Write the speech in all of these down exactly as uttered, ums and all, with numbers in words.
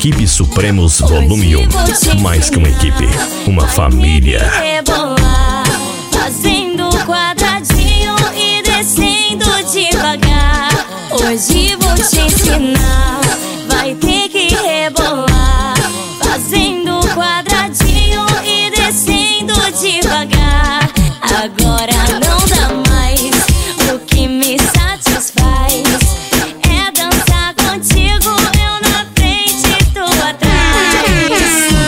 Equipe Supremos Volume um. Mais que uma equipe, uma família. Rebolar, fazendo quadradinho e descendo devagar. Hoje vou te ensinar, vai ter que rebolar, fazendo quadradinho e descendo devagar. Agora não dá mais, o que me satisfaz é dançar contigo, eu na frente e tu atrás.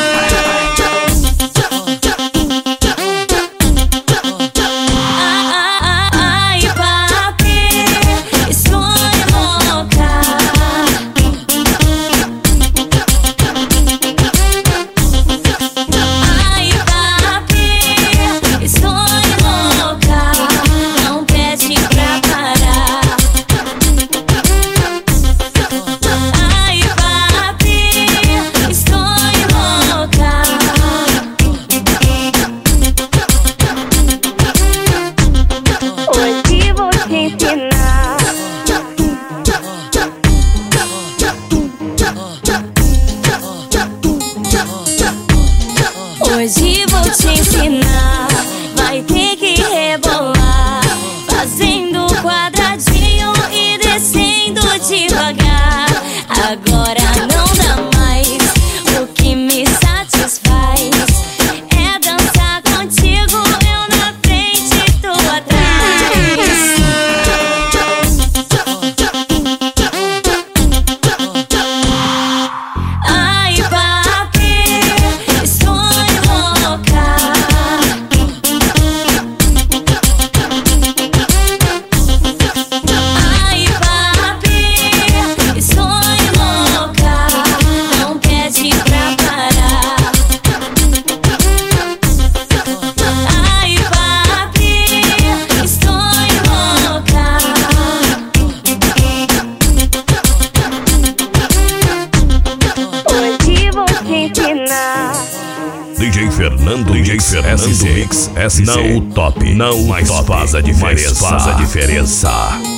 Ai, papi, estou louca. Ai, papi, estou louca. Não pede pra parar. Ai, papi, estou louca. Hoje vou te ensinar. Hoje vou te ensinar, vai ter que rebolar, fazendo quadradinho e descendo devagar. Agora não dá mais, o que me satisfaz é dançar contigo, eu na frente e tu atrás. Ai, papi, estou louca. Ai, papi, estou louca. Não pede pra parar. Ai, papi, estou louca. Hoje vou te ensinar. D J Fernando, D J Fernando Mix S C. Não o top, não mais faz a diferença. Faz a diferença.